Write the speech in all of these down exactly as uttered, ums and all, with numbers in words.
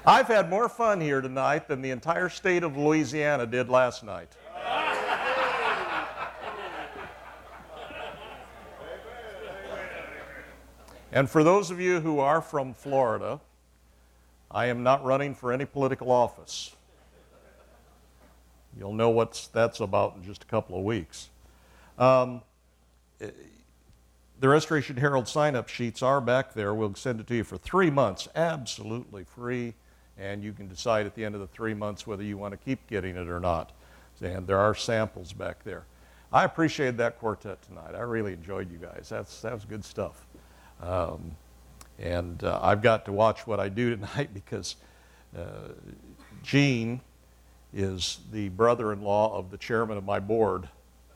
I've had more fun here tonight than the entire state of Louisiana did last night. And for those of you who are from Florida, I am not running for any political office. You'll know what that's about in just a couple of weeks. Um, the Restoration Herald sign-up sheets are back there. We'll send it to you for three months, absolutely free, and you can decide at the end of the three months whether you want to keep getting it or not. And there are samples back there. I appreciated that quartet tonight. I really enjoyed you guys. That's, that was good stuff. Um, and uh, I've got to watch what I do tonight because uh, Gene is the brother-in-law of the chairman of my board.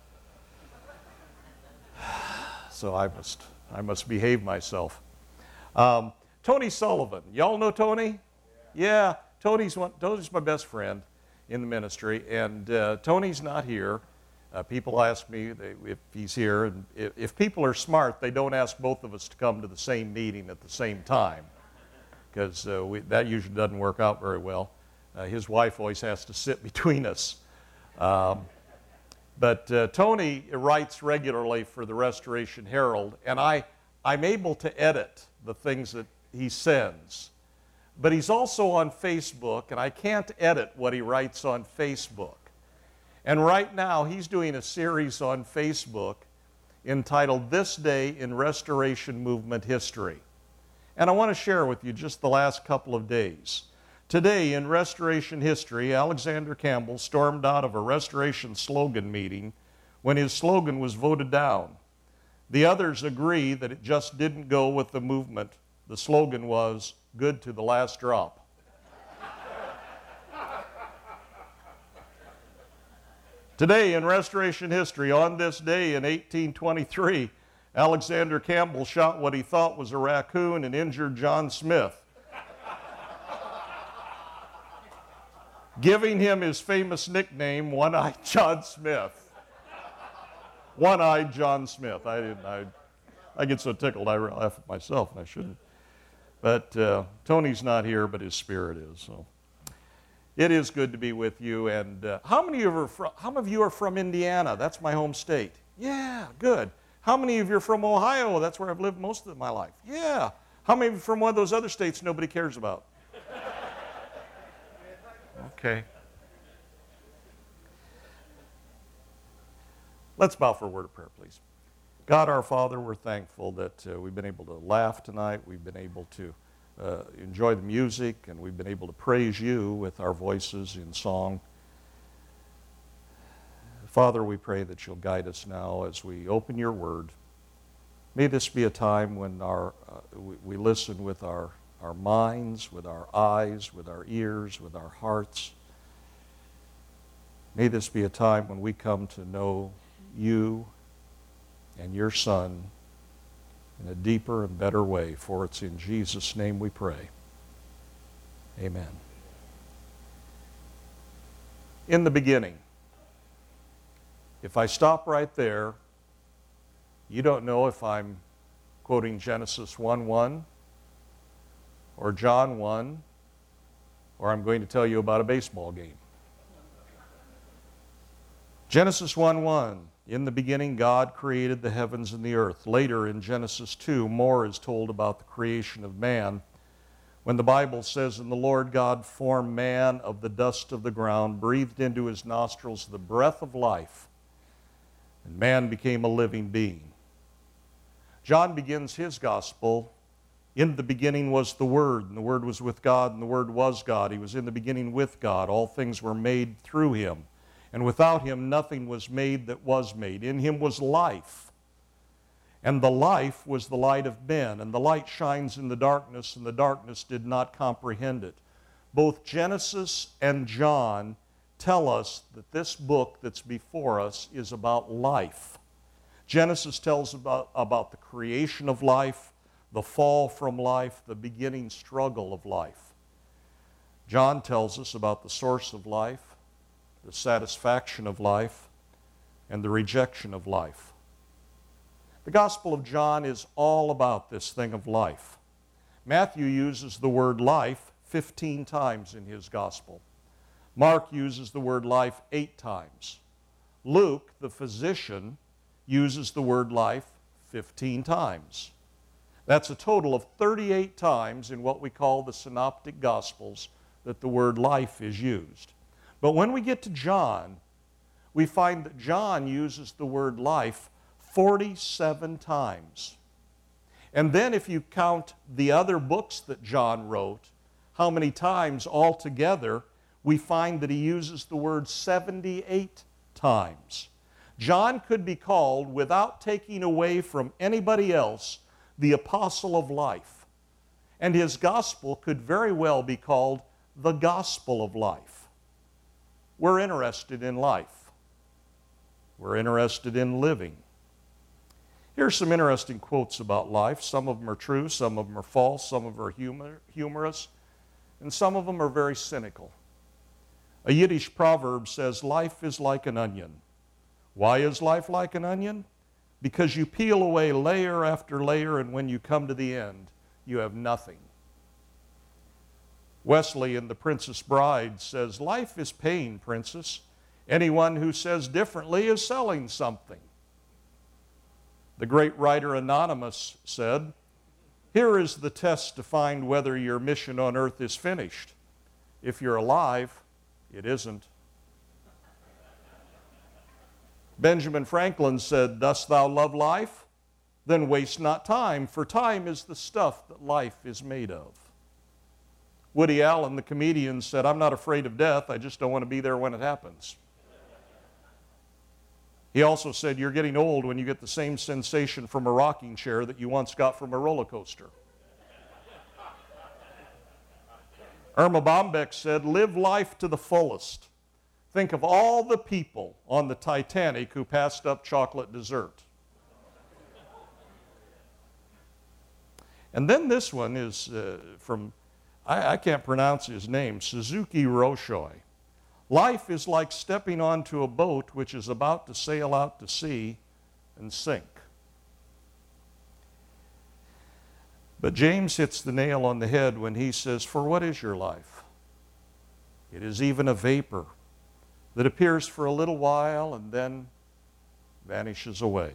So I must, I must behave myself. Um, Tony Sullivan, y'all know Tony? Yeah, Tony's, one, Tony's my best friend in the ministry, and uh, Tony's not here. Uh, people ask me they, if he's here, and if, if people are smart, they don't ask both of us to come to the same meeting at the same time, because uh, that usually doesn't work out very well. Uh, his wife always has to sit between us. Um, but uh, Tony writes regularly for the Restoration Herald, and I, I'm able to edit the things that he sends. But he's also on Facebook, and I can't edit what he writes on Facebook. And right now, he's doing a series on Facebook entitled This Day in Restoration Movement History. And I want to share with you just the last couple of days. Today in Restoration history, Alexander Campbell stormed out of a Restoration slogan meeting when his slogan was voted down. The others agree that it just didn't go with the movement. The slogan was, good to the last drop. Today in Restoration history, on this day in eighteen twenty-three, Alexander Campbell shot what he thought was a raccoon and injured John Smith, giving him his famous nickname, One-Eyed John Smith. One-Eyed John Smith. I didn't. I, I get so tickled I laugh at myself, and I shouldn't. But uh, Tony's not here, but his spirit is. So it is good to be with you. And uh, how many of you are from, how many of you are from Indiana? That's my home state. Yeah, good. How many of you are from Ohio? That's where I've lived most of my life. Yeah. How many of you are from one of those other states nobody cares about? Okay. Let's bow for a word of prayer, please. God, our Father, we're thankful that uh, we've been able to laugh tonight. We've been able to uh, enjoy the music, and we've been able to praise you with our voices in song. Father, we pray that you'll guide us now as we open your word. May this be a time when our, uh, we, we listen with our, our minds, with our eyes, with our ears, with our hearts. May this be a time when we come to know you and your Son in a deeper and better way, for it's in Jesus' name we pray. Amen. In the beginning. If I stop right there, you don't know if I'm quoting Genesis one one or John one, or I'm going to tell you about a baseball game. Genesis one one, in the beginning God created the heavens and the earth. Later in Genesis two, more is told about the creation of man, when the Bible says, and the Lord God formed man of the dust of the ground, breathed into his nostrils the breath of life, and man became a living being. John begins his gospel, in the beginning was the Word, and the Word was with God, and the Word was God. He was in the beginning with God. All things were made through him, and without him nothing was made that was made. In him was life, and the life was the light of men, and the light shines in the darkness, and the darkness did not comprehend it. Both Genesis and John tell us that this book that's before us is about life. Genesis tells about, about the creation of life, the fall from life, the beginning struggle of life. John tells us about the source of life, the satisfaction of life, and the rejection of life. The Gospel of John is all about this thing of life. Matthew uses the word life fifteen times in his gospel. Mark uses the word life eight times. Luke, the physician, uses the word life fifteen times. That's a total of thirty-eight times in what we call the synoptic gospels that the word life is used. But when we get to John, we find that John uses the word life forty-seven times. And then if you count the other books that John wrote, how many times altogether, we find that he uses the word seventy-eight times. John could be called, without taking away from anybody else, the apostle of life. And his gospel could very well be called the gospel of life. We're interested in life. We're interested in living. Here's some interesting quotes about life. Some of them are true, some of them are false, some of them are humor, humorous, and some of them are very cynical. A Yiddish proverb says, life is like an onion. Why is life like an onion? Because you peel away layer after layer, and when you come to the end, you have nothing. Wesley in The Princess Bride says, life is pain, princess. Anyone who says differently is selling something. The great writer Anonymous said, here is the test to find whether your mission on earth is finished. If you're alive, it isn't. Benjamin Franklin said, dost thou love life? Then waste not time, for time is the stuff that life is made of. Woody Allen, the comedian, said, I'm not afraid of death, I just don't want to be there when it happens. He also said, you're getting old when you get the same sensation from a rocking chair that you once got from a roller coaster. Irma Bombeck said, live life to the fullest. Think of all the people on the Titanic who passed up chocolate dessert. And then this one is uh, from, I, I can't pronounce his name, Suzuki Roshoi. Life is like stepping onto a boat which is about to sail out to sea and sink. But James hits the nail on the head when he says, for what is your life? It is even a vapor that appears for a little while and then vanishes away.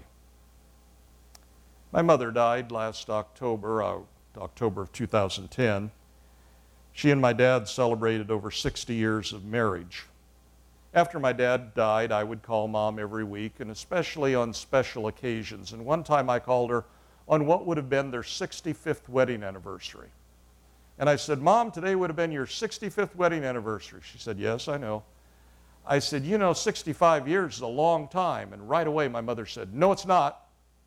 My mother died last October, uh, October of two thousand ten. She and my dad celebrated over sixty years of marriage. After my dad died, I would call Mom every week, and especially on special occasions. And one time I called her on what would have been their sixty-fifth wedding anniversary. And I said, Mom, today would have been your sixty-fifth wedding anniversary. She said, yes, I know. I said, you know, sixty-five years is a long time. And right away my mother said, no, it's not.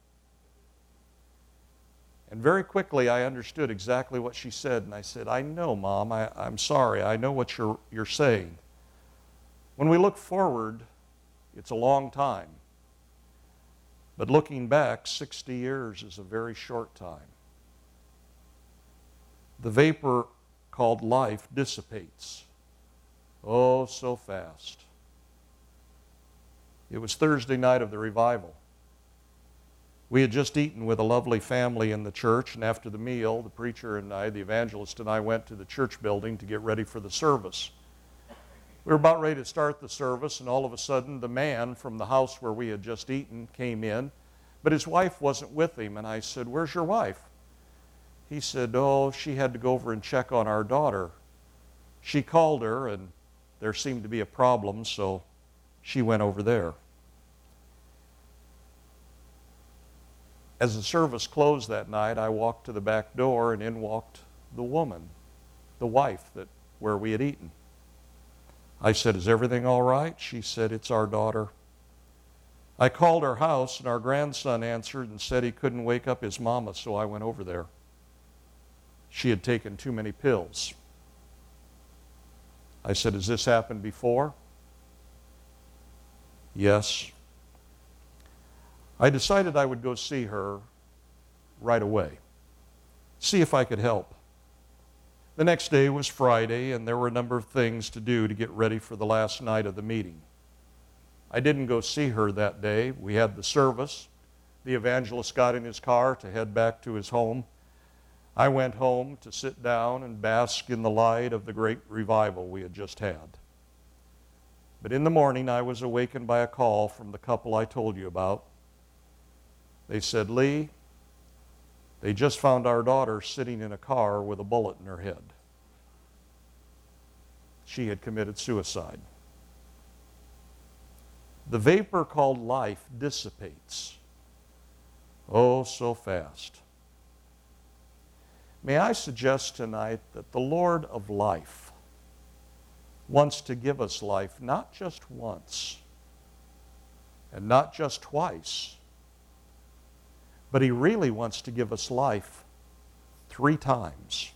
And very quickly I understood exactly what she said. And I said, I know, Mom, I, I'm sorry. I know what you're, you're saying. When we look forward, it's a long time. But looking back, sixty years is a very short time. The vapor called life dissipates. Oh, so fast. It was Thursday night of the revival. We had just eaten with a lovely family in the church, and after the meal, the preacher and I, the evangelist and I, went to the church building to get ready for the service. We were about ready to start the service, and all of a sudden the man from the house where we had just eaten came in, but his wife wasn't with him, and I said, where's your wife? He said, oh, she had to go over and check on our daughter. She called her, and there seemed to be a problem, so she went over there. As the service closed that night, I walked to the back door, and in walked the woman, the wife that where we had eaten. I said, is everything all right? She said, it's our daughter. I called our house, and our grandson answered and said he couldn't wake up his mama, so I went over there. She had taken too many pills. I said, has this happened before? Yes. I decided I would go see her right away, see if I could help. The next day was Friday, and there were a number of things to do to get ready for the last night of the meeting. I didn't go see her that day. We had the service. The evangelist got in his car to head back to his home. I went home to sit down and bask in the light of the great revival we had just had. But in the morning, I was awakened by a call from the couple I told you about. They said, "Lee, they just found our daughter sitting in a car with a bullet in her head. She had committed suicide." The vapor called life dissipates. Oh, so fast. May I suggest tonight that the Lord of life wants to give us life not just once and not just twice, but He really wants to give us life three times.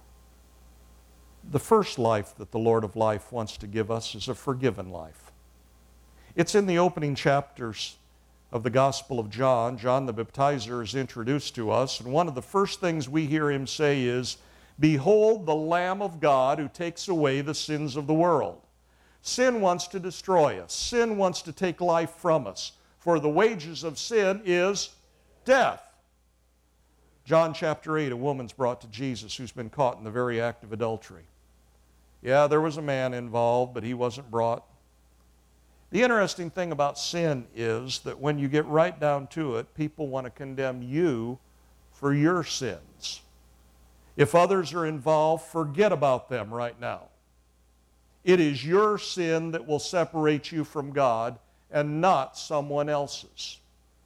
The first life that the Lord of life wants to give us is a forgiven life. It's in the opening chapters of the Gospel of John. John the Baptizer is introduced to us, and one of the first things we hear him say is, "Behold the Lamb of God who takes away the sins of the world." Sin wants to destroy us. Sin wants to take life from us. For the wages of sin is death. John chapter eight, a woman's brought to Jesus who's been caught in the very act of adultery. Yeah, there was a man involved, but he wasn't brought. The interesting thing about sin is that when you get right down to it, people want to condemn you for your sins. If others are involved, forget about them right now. It is your sin that will separate you from God and not someone else's.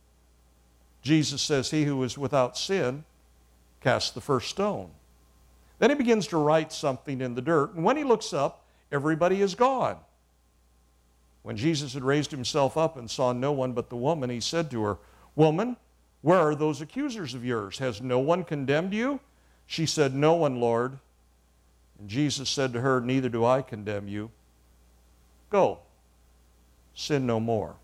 Jesus says, "He who is without sin, cast the first stone." Then he begins to write something in the dirt, and when he looks up, everybody is gone. When Jesus had raised himself up and saw no one but the woman, he said to her, "Woman, where are those accusers of yours? Has no one condemned you?" She said, "No one, Lord." And Jesus said to her, "Neither do I condemn you. Go, sin no more."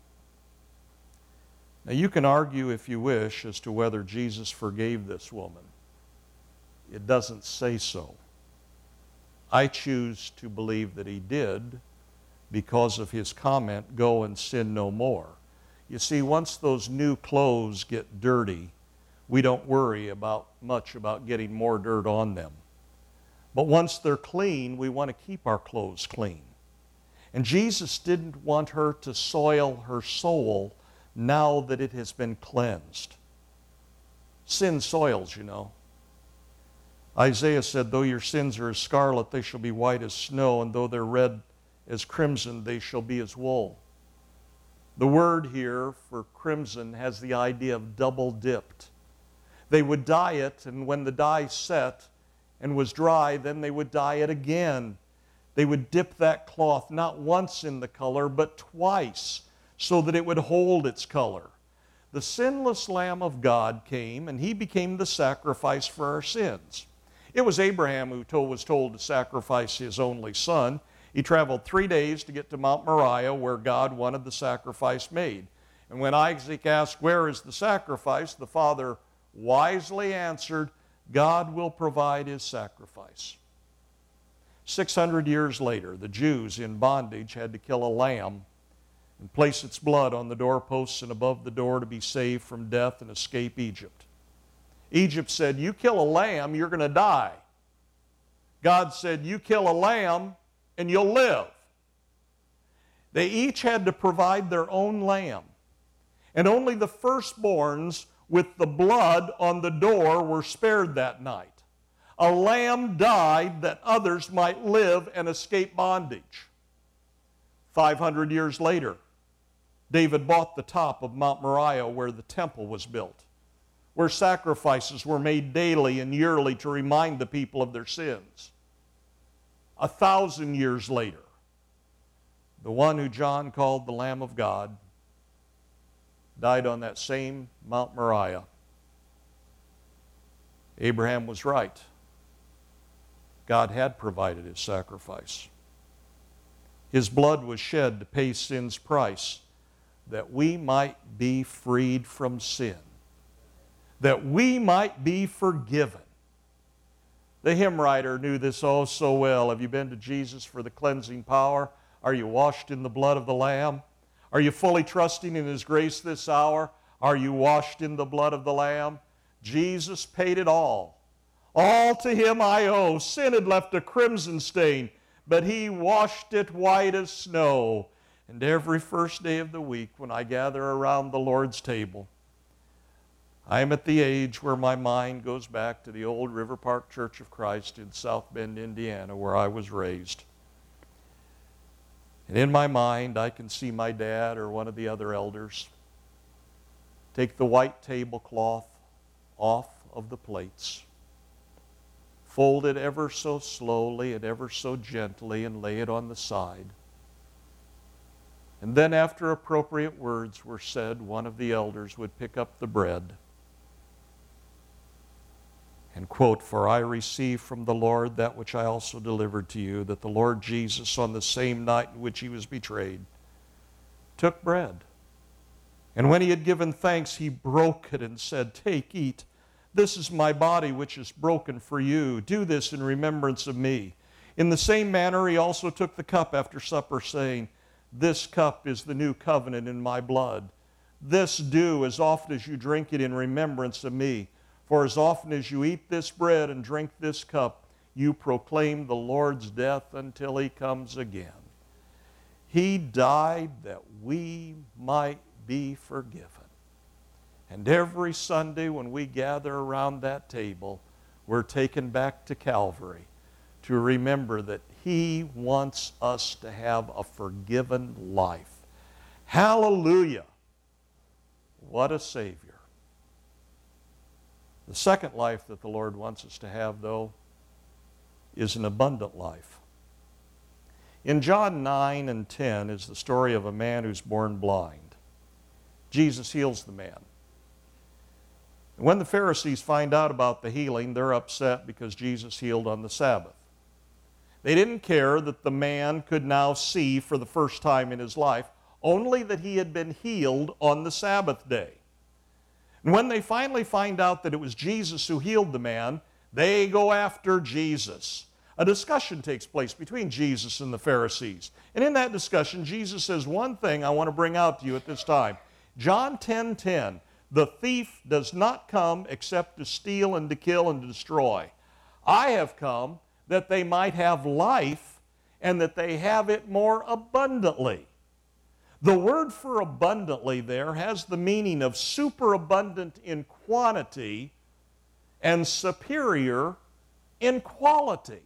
Now you can argue if you wish as to whether Jesus forgave this woman. It doesn't say so. I choose to believe that he did because of his comment, "Go and sin no more." You see, once those new clothes get dirty, we don't worry about much about getting more dirt on them. But once they're clean, we want to keep our clothes clean. And Jesus didn't want her to soil her soul now that it has been cleansed. Sin soils, you know. Isaiah said, "Though your sins are as scarlet, they shall be white as snow, and though they're red as crimson, they shall be as wool." The word here for crimson has the idea of double dipped. They would dye it, and when the dye set and was dry, then they would dye it again. They would dip that cloth not once in the color, but twice, so that it would hold its color. The sinless Lamb of God came, and he became the sacrifice for our sins. It was Abraham who told, was told to sacrifice his only son. He traveled three days to get to Mount Moriah, where God wanted the sacrifice made. And when Isaac asked, "Where is the sacrifice?" the father wisely answered, "God will provide his sacrifice." Six hundred years later, the Jews in bondage had to kill a lamb and place its blood on the doorposts and above the door to be saved from death and escape Egypt. Egypt said, "You kill a lamb, you're going to die." God said, "You kill a lamb, and you'll live." They each had to provide their own lamb. And only the firstborns with the blood on the door were spared that night. A lamb died that others might live and escape bondage. Five hundred years later, David bought the top of Mount Moriah where the temple was built, where sacrifices were made daily and yearly to remind the people of their sins. A thousand years later, the one who John called the Lamb of God died on that same Mount Moriah. Abraham was right. God had provided his sacrifice. His blood was shed to pay sin's price, that we might be freed from sin, that we might be forgiven. The hymn writer knew this oh so well. Have you been to Jesus for the cleansing power? Are you washed in the blood of the Lamb? Are you fully trusting in his grace this hour? Are you washed in the blood of the Lamb? Jesus paid it all. All to him I owe. Sin had left a crimson stain, but he washed it white as snow. And every first day of the week when I gather around the Lord's table, I am at the age where my mind goes back to the old River Park Church of Christ in South Bend, Indiana, where I was raised. And in my mind, I can see my dad or one of the other elders take the white tablecloth off of the plates, fold it ever so slowly and ever so gently, and lay it on the side. And then after appropriate words were said, one of the elders would pick up the bread and quote, "For I received from the Lord that which I also delivered to you, that the Lord Jesus, on the same night in which he was betrayed, took bread. And when he had given thanks, he broke it and said, 'Take, eat. This is my body which is broken for you. Do this in remembrance of me.' In the same manner he also took the cup after supper, saying, 'This cup is the new covenant in my blood. This do as often as you drink it in remembrance of me. For as often as you eat this bread and drink this cup, you proclaim the Lord's death until he comes again.'" He died that we might be forgiven. And every Sunday when we gather around that table, we're taken back to Calvary to remember that he wants us to have a forgiven life. Hallelujah! What a Savior. The second life that the Lord wants us to have, though, is an abundant life. In John nine and ten is the story of a man who's born blind. Jesus heals the man. And when the Pharisees find out about the healing, they're upset because Jesus healed on the Sabbath. They didn't care that the man could now see for the first time in his life, only that he had been healed on the Sabbath day. And when they finally find out that it was Jesus who healed the man, they go after Jesus. A discussion takes place between Jesus and the Pharisees. And in that discussion, Jesus says one thing I want to bring out to you at this time. John ten ten, "The thief does not come except to steal and to kill and to destroy. I have come that they might have life and that they have it more abundantly." The word for abundantly there has the meaning of superabundant in quantity and superior in quality.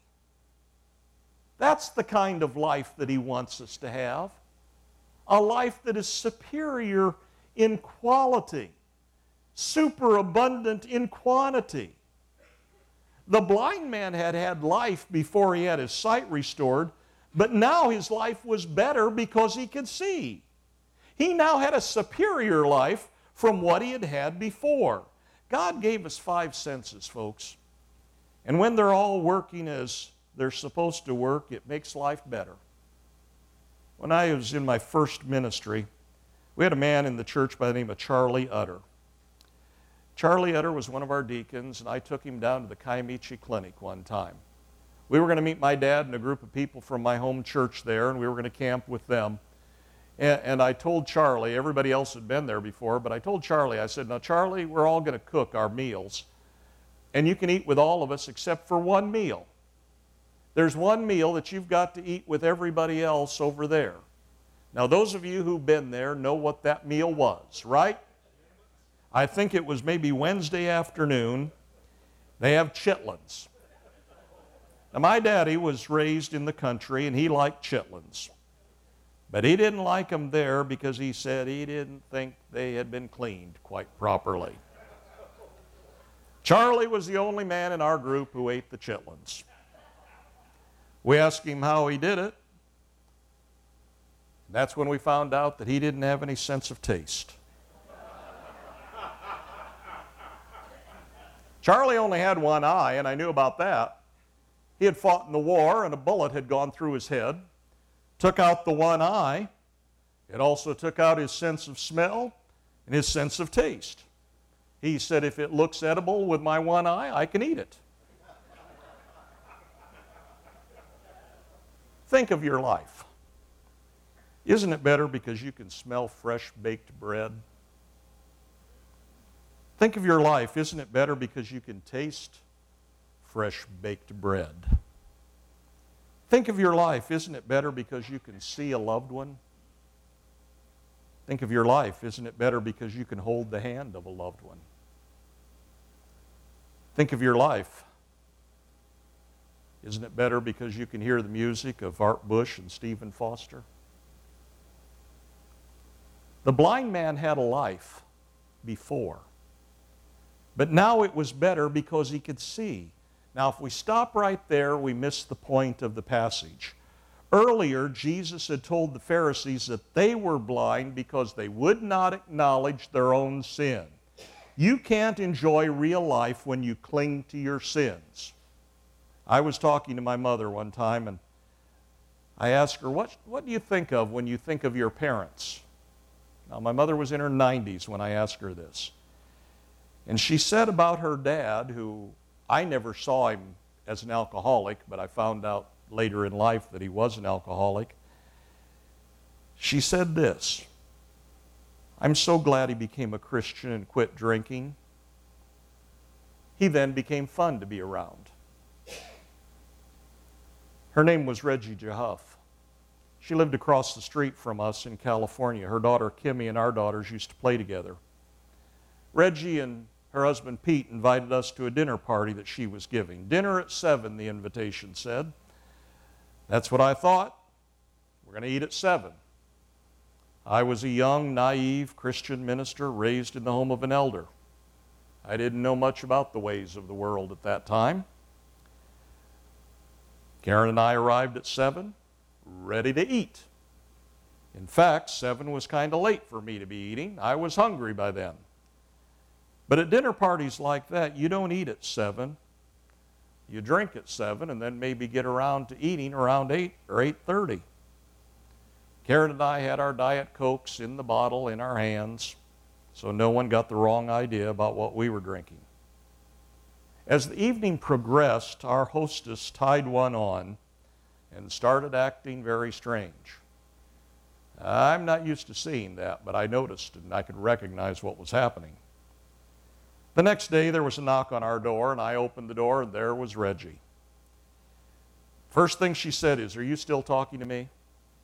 That's the kind of life that he wants us to have. A life that is superior in quality, superabundant in quantity. The blind man had had life before he had his sight restored, but now his life was better because he could see. He now had a superior life from what he had had before. God gave us five senses, folks. And when they're all working as they're supposed to work, it makes life better. When I was in my first ministry, we had a man in the church by the name of Charlie Utter. Charlie Utter was one of our deacons, and I took him down to the Kiamichi Clinic one time. We were going to meet my dad and a group of people from my home church there, and we were going to camp with them. And, and I told Charlie, everybody else had been there before, but I told Charlie, I said, "Now, Charlie, we're all going to cook our meals, and you can eat with all of us except for one meal. There's one meal that you've got to eat with everybody else over there." Now, those of you who've been there know what that meal was, right? I think it was maybe Wednesday afternoon. They have chitlins. Now, my daddy was raised in the country, and he liked chitlins. But he didn't like them there because he said he didn't think they had been cleaned quite properly. Charlie was the only man in our group who ate the chitlins. We asked him how he did it. That's when we found out that he didn't have any sense of taste. Charlie only had one eye, and I knew about that. He had fought in the war, and a bullet had gone through his head, took out the one eye. It also took out his sense of smell and his sense of taste. He said, "If it looks edible with my one eye, I can eat it." Think of your life. Isn't it better because you can smell fresh baked bread? Think of your life. Isn't it better because you can taste fresh baked bread. Think of your life. Isn't it better because you can see a loved one? Think of your life. Isn't it better because you can hold the hand of a loved one? Think of your life. Isn't it better because you can hear the music of Art Bush and Stephen Foster? The blind man had a life before, but now it was better because he could see. Now, if we stop right there, we miss the point of the passage. Earlier, Jesus had told the Pharisees that they were blind because they would not acknowledge their own sin. You can't enjoy real life when you cling to your sins. I was talking to my mother one time, and I asked her, what, what do you think of when you think of your parents? Now, my mother was in her nineties when I asked her this. And she said about her dad, who I never saw him as an alcoholic, but I found out later in life that he was an alcoholic. She said this, I'm so glad he became a Christian and quit drinking. He then became fun to be around. Her name was Reggie Jehuff. She lived across the street from us in California. Her daughter Kimmy and our daughters used to play together. Reggie and her husband Pete invited us to a dinner party that she was giving. Dinner at seven, the invitation said. That's what I thought. We're going to eat at seven. I was a young, naive Christian minister raised in the home of an elder. I didn't know much about the ways of the world at that time. Karen and I arrived at seven, ready to eat. In fact, seven was kind of late for me to be eating. I was hungry by then. But at dinner parties like that, you don't eat at seven. You drink at seven and then maybe get around to eating around eight or eight thirty. Karen and I had our Diet Cokes in the bottle in our hands, so no one got the wrong idea about what we were drinking. As the evening progressed, our hostess tied one on and started acting very strange. I'm not used to seeing that, but I noticed and I could recognize what was happening. The next day there was a knock on our door, and I opened the door, and there was Reggie. First thing she said is, are you still talking to me?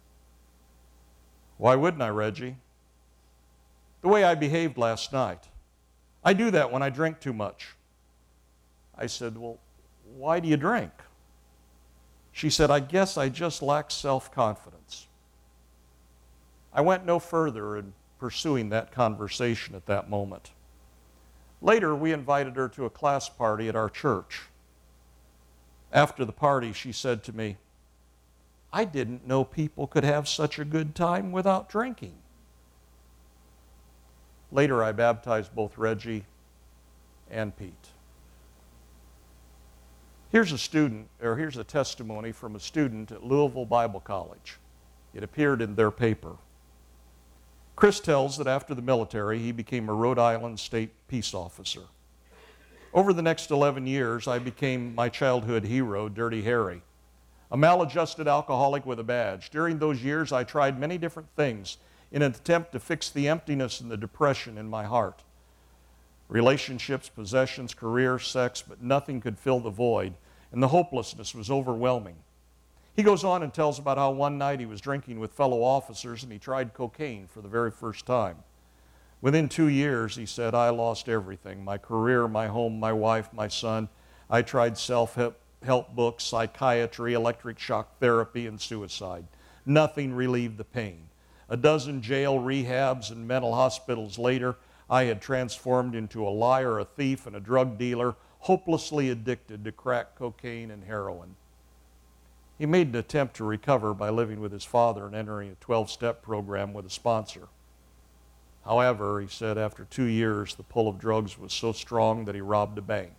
Why wouldn't I, Reggie? The way I behaved last night. I do that when I drink too much. I said, well, why do you drink? She said, I guess I just lack self-confidence. I went no further in pursuing that conversation at that moment. Later, we invited her to a class party at our church. After the party, she said to me, I didn't know people could have such a good time without drinking. Later, I baptized both Reggie and Pete. Here's a student, or here's a testimony from a student at Louisville Bible College. It appeared in their paper. Chris tells that after the military, he became a Rhode Island State peace officer. Over the next eleven years, I became my childhood hero, Dirty Harry, a maladjusted alcoholic with a badge. During those years, I tried many different things in an attempt to fix the emptiness and the depression in my heart. Relationships, possessions, career, sex, but nothing could fill the void, and the hopelessness was overwhelming. He goes on and tells about how one night he was drinking with fellow officers and he tried cocaine for the very first time. Within two years, he said, I lost everything, my career, my home, my wife, my son. I tried self-help help books, psychiatry, electric shock therapy, and suicide. Nothing relieved the pain. A dozen jail rehabs and mental hospitals later, I had transformed into a liar, a thief, and a drug dealer, hopelessly addicted to crack cocaine and heroin. He made an attempt to recover by living with his father and entering a twelve-step program with a sponsor. However, he said after two years, the pull of drugs was so strong that he robbed a bank.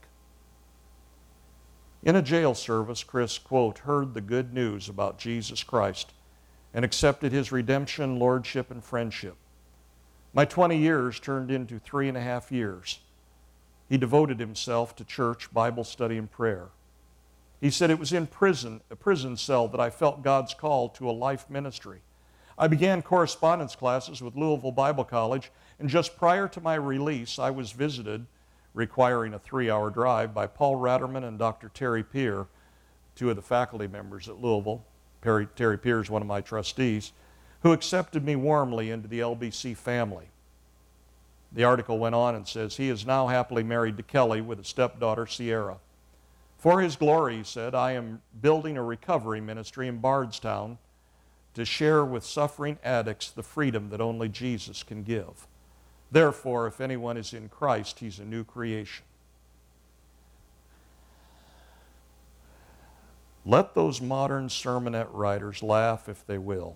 In a jail service, Chris, quote, heard the good news about Jesus Christ and accepted his redemption, lordship, and friendship. My twenty years turned into three and a half years. He devoted himself to church, Bible study, and prayer. He said it was in prison, a prison cell, that I felt God's call to a life ministry. I began correspondence classes with Louisville Bible College, and just prior to my release, I was visited requiring a three-hour drive by Paul Ratterman and Doctor Terry Peer, two of the faculty members at Louisville. Terry, Terry Peer is one of my trustees, who accepted me warmly into the L B C family. The article went on and says, he is now happily married to Kelly with a stepdaughter, Sierra. For his glory, he said, I am building a recovery ministry in Bardstown to share with suffering addicts the freedom that only Jesus can give. Therefore, if anyone is in Christ, he's a new creation. Let those modern sermonette writers laugh if they will.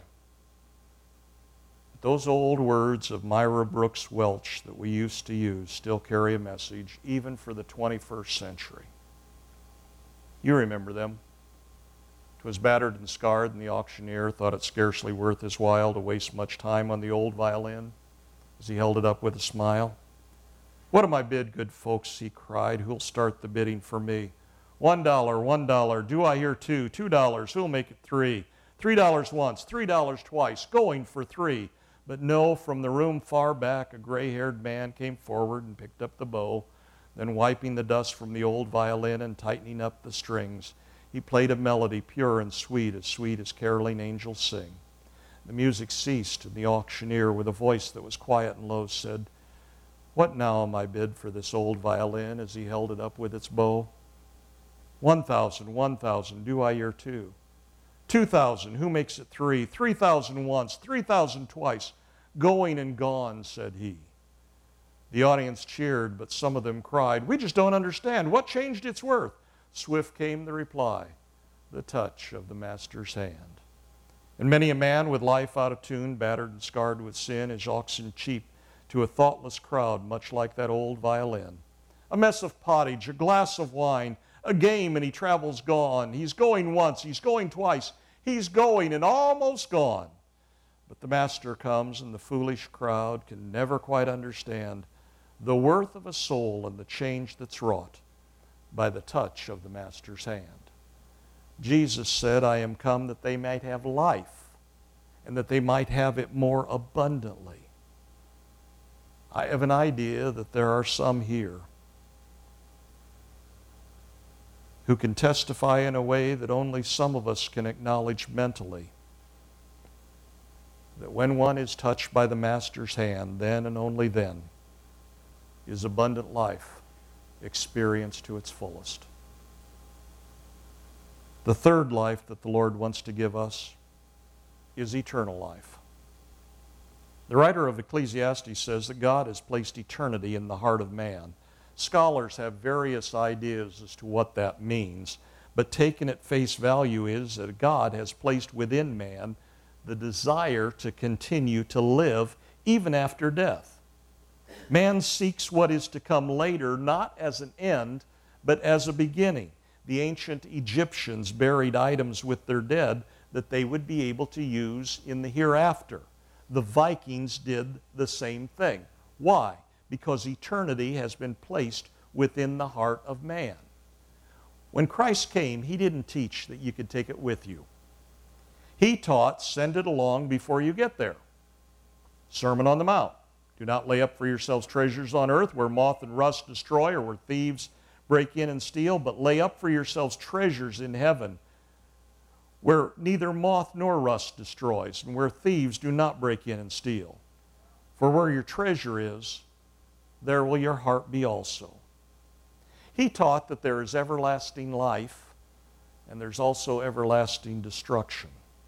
Those old words of Myra Brooks Welch that we used to use still carry a message, even for the twenty-first century. You remember them. 'Twas battered and scarred, and the auctioneer thought it scarcely worth his while to waste much time on the old violin, as he held it up with a smile. What am I bid, good folks, he cried, who'll start the bidding for me? One dollar, one dollar, do I hear two? Two dollars, who'll make it three? Three dollars once, three dollars twice, going for three. But no, from the room far back, a gray-haired man came forward and picked up the bow. Then wiping the dust from the old violin and tightening up the strings, he played a melody pure and sweet, as sweet as caroling angels sing. The music ceased, and the auctioneer, with a voice that was quiet and low, said, What now am I bid for this old violin, as he held it up with its bow? One thousand, one thousand, do I hear two? Two thousand, who makes it three? Three thousand once, three thousand twice. Going and gone, said he. The audience cheered, but some of them cried, We just don't understand. What changed its worth? Swift came the reply, the touch of the Master's hand. And many a man with life out of tune, battered and scarred with sin, is auctioned cheap to a thoughtless crowd, much like that old violin. A mess of pottage, a glass of wine, a game, and he travels gone. He's going once, he's going twice, he's going and almost gone. But the Master comes, and the foolish crowd can never quite understand the worth of a soul and the change that's wrought by the touch of the Master's hand. Jesus said, I am come that they might have life, and that they might have it more abundantly. I have an idea that there are some here who can testify in a way that only some of us can acknowledge mentally, that when one is touched by the Master's hand, then and only then is abundant life experienced to its fullest. The third life that the Lord wants to give us is eternal life. The writer of Ecclesiastes says that God has placed eternity in the heart of man. Scholars have various ideas as to what that means, but taken at face value is that God has placed within man the desire to continue to live even after death. Man seeks what is to come later, not as an end, but as a beginning. The ancient Egyptians buried items with their dead that they would be able to use in the hereafter. The Vikings did the same thing. Why? Because eternity has been placed within the heart of man. When Christ came, He didn't teach that you could take it with you. He taught, send it along before you get there. Sermon on the Mount. Do not lay up for yourselves treasures on earth where moth and rust destroy or where thieves break in and steal, but lay up for yourselves treasures in heaven where neither moth nor rust destroys and where thieves do not break in and steal. For where your treasure is, there will your heart be also. He taught that there is everlasting life and there's also everlasting destruction.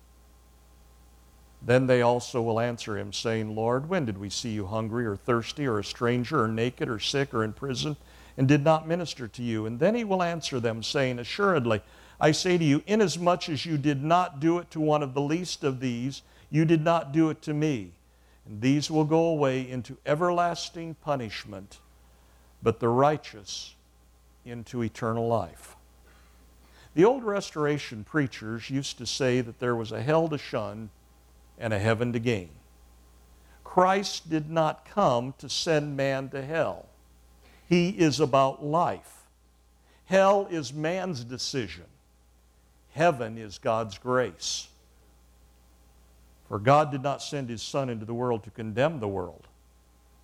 Then they also will answer him, saying, Lord, when did we see you hungry or thirsty or a stranger or naked or sick or in prison and did not minister to you? And then he will answer them, saying, Assuredly, I say to you, inasmuch as you did not do it to one of the least of these, you did not do it to me. And these will go away into everlasting punishment, but the righteous into eternal life. The old Restoration preachers used to say that there was a hell to shun and a heaven to gain. Christ did not come to send man to hell. He is about life. Hell is man's decision. Heaven is God's grace. For God did not send His Son into the world to condemn the world,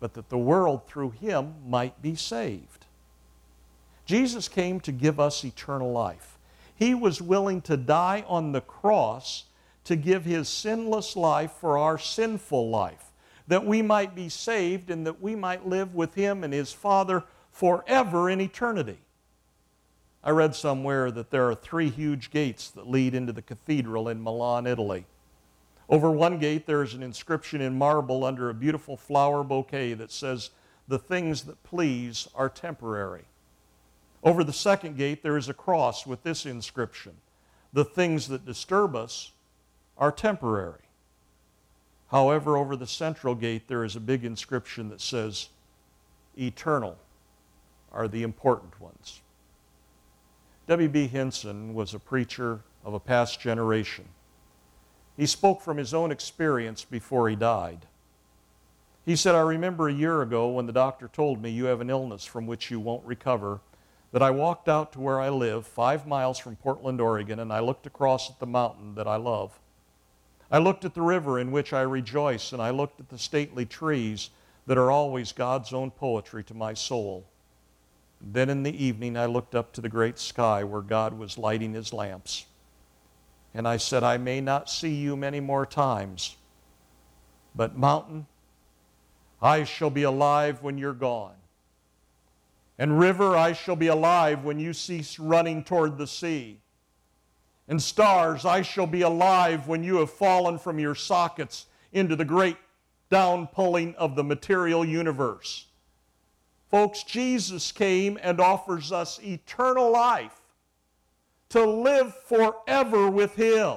but that the world through him might be saved. Jesus came to give us eternal life. He was willing to die on the cross to give his sinless life for our sinful life, that we might be saved and that we might live with him and his Father forever in eternity. I read somewhere that there are three huge gates that lead into the cathedral in Milan, Italy. Over one gate there is an inscription in marble under a beautiful flower bouquet that says, "The things that please are temporary." Over the second gate there is a cross with this inscription, "The things that disturb us are temporary." However, over the central gate there is a big inscription that says, "Eternal are the important ones." W B Hinson was a preacher of a past generation. He spoke from his own experience before he died. He said, "I remember a year ago when the doctor told me you have an illness from which you won't recover, that I walked out to where I live, five miles from Portland, Oregon, and I looked across at the mountain that I love. I looked at the river in which I rejoice, and I looked at the stately trees that are always God's own poetry to my soul. Then in the evening I looked up to the great sky where God was lighting his lamps. And I said, I may not see you many more times, but mountain, I shall be alive when you're gone. And river, I shall be alive when you cease running toward the sea. And stars, I shall be alive when you have fallen from your sockets into the great downpulling of the material universe." Folks, Jesus came and offers us eternal life to live forever with him.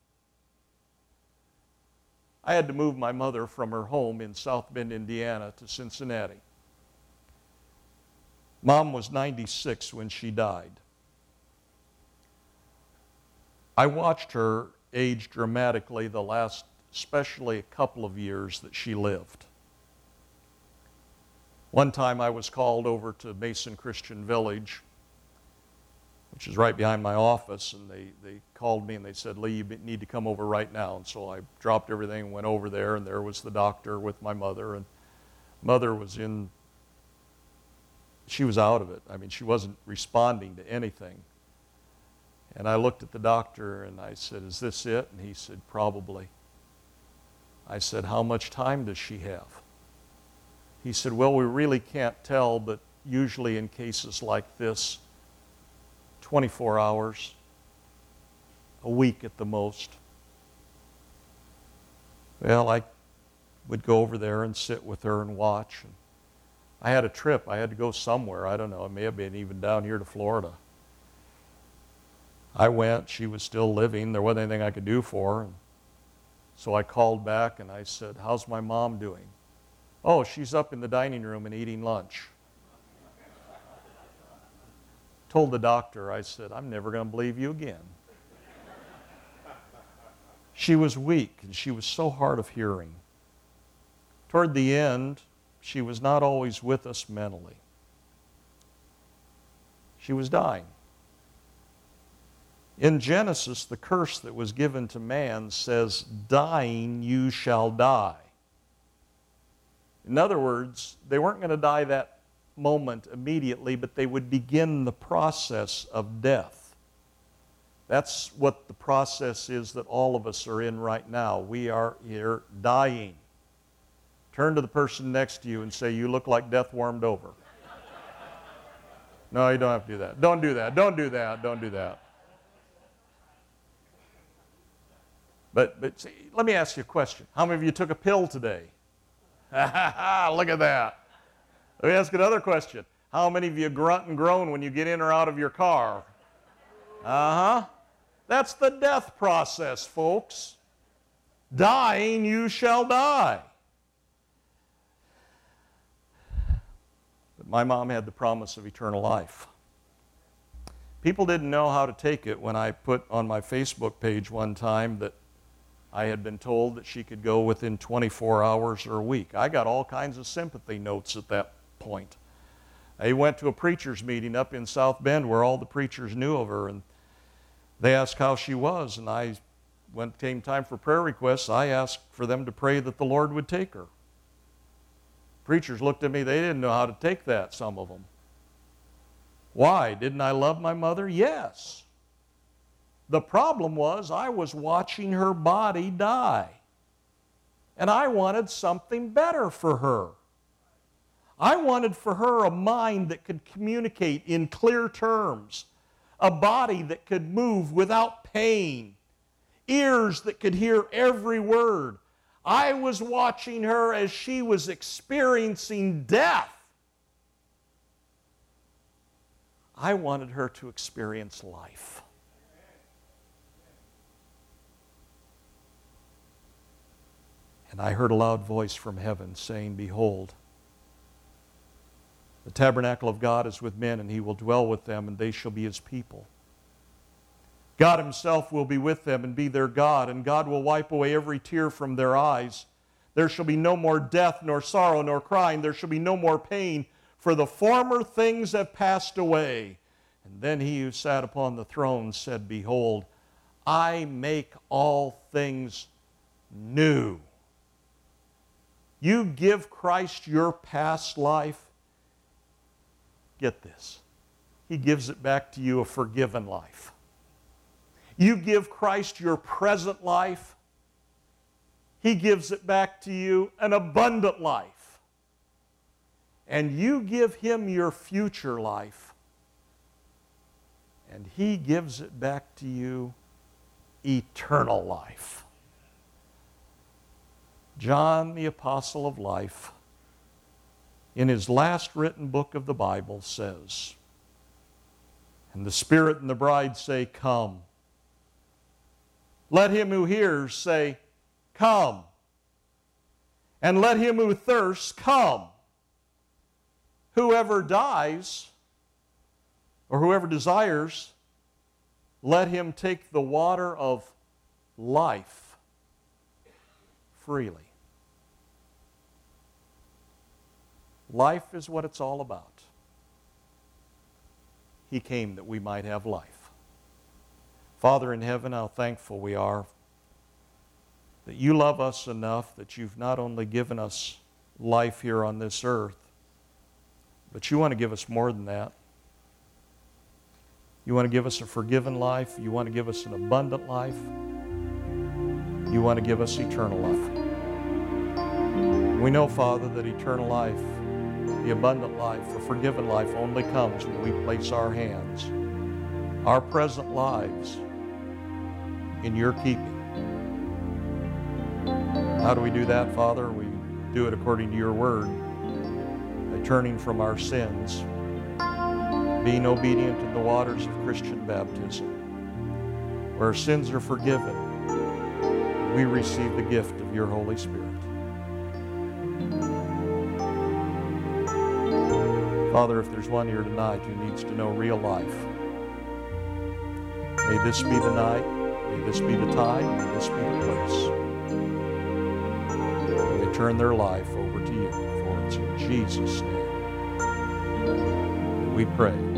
I had to move my mother from her home in South Bend, Indiana to Cincinnati. Mom was ninety-six when she died. I watched her age dramatically the last, especially a couple of years that she lived. One time I was called over to Mason Christian Village, which is right behind my office, and they, they called me and they said, "Lee, you need to come over right now." And so I dropped everything and went over there, and there was the doctor with my mother, and mother was in, she was out of it. I mean, she wasn't responding to anything. And I looked at the doctor and I said, "Is this it?" And he said, "Probably." I said, "How much time does she have?" He said, "Well, we really can't tell, but usually in cases like this, twenty-four hours, a week at the most." Well, I would go over there and sit with her and watch. And I had a trip. I had to go somewhere. I don't know. It may have been even down here to Florida. I went. She was still living. There wasn't anything I could do for her. And so I called back and I said, "How's my mom doing?" "Oh, she's up in the dining room and eating lunch." Told the doctor, I said, "I'm never going to believe you again." She was weak and she was so hard of hearing. Toward the end, she was not always with us mentally. She was dying. In Genesis, the curse that was given to man says, "Dying you shall die." In other words, they weren't going to die that moment immediately, but they would begin the process of death. That's what the process is that all of us are in right now. We are here dying. Turn to the person next to you and say, "You look like death warmed over." No, you don't have to do that. Don't do that. Don't do that. Don't do that. But, but see, let me ask you a question. How many of you took a pill today? Look at that. Let me ask another question. How many of you grunt and groan when you get in or out of your car? Uh-huh. That's the death process, folks. Dying, you shall die. But my mom had the promise of eternal life. People didn't know how to take it when I put on my Facebook page one time that I had been told that she could go within twenty-four hours or a week. I got all kinds of sympathy notes at that point. I went to a preacher's meeting up in South Bend where all the preachers knew of her, and they asked how she was, and I, when it came time for prayer requests, I asked for them to pray that the Lord would take her. Preachers looked at me, they didn't know how to take that, some of them. Why? Didn't I love my mother? Yes. The problem was I was watching her body die. And I wanted something better for her. I wanted for her a mind that could communicate in clear terms, a body that could move without pain, ears that could hear every word. I was watching her as she was experiencing death. I wanted her to experience life. And I heard a loud voice from heaven saying, "Behold, the tabernacle of God is with men, and He will dwell with them, and they shall be His people. God Himself will be with them and be their God, and God will wipe away every tear from their eyes. There shall be no more death, nor sorrow, nor crying. There shall be no more pain, for the former things have passed away." And then He who sat upon the throne said, "Behold, I make all things new." You give Christ your past life, get this, He gives it back to you a forgiven life. You give Christ your present life, He gives it back to you an abundant life. And you give Him your future life, and He gives it back to you eternal life. John, the apostle of life, in his last written book of the Bible says, "And the Spirit and the bride say, 'Come.' Let him who hears say, 'Come.' And let him who thirsts come. Whoever dies, or whoever desires, let him take the water of life freely." Life is what it's all about. He came that we might have life. Father in heaven, how thankful we are that You love us enough that You've not only given us life here on this earth, but You want to give us more than that. You want to give us a forgiven life. You want to give us an abundant life. You want to give us eternal life. We know, Father, that eternal life, the abundant life, the forgiven life only comes when we place our hands, our present lives, in Your keeping. How do we do that, Father? We do it according to Your word, by turning from our sins, being obedient to the waters of Christian baptism, where our sins are forgiven, we receive the gift of Your Holy Spirit. Father, if there's one here tonight who needs to know real life, may this be the night, may this be the time, may this be the place. May they turn their life over to You, for it's in Jesus' name that we pray.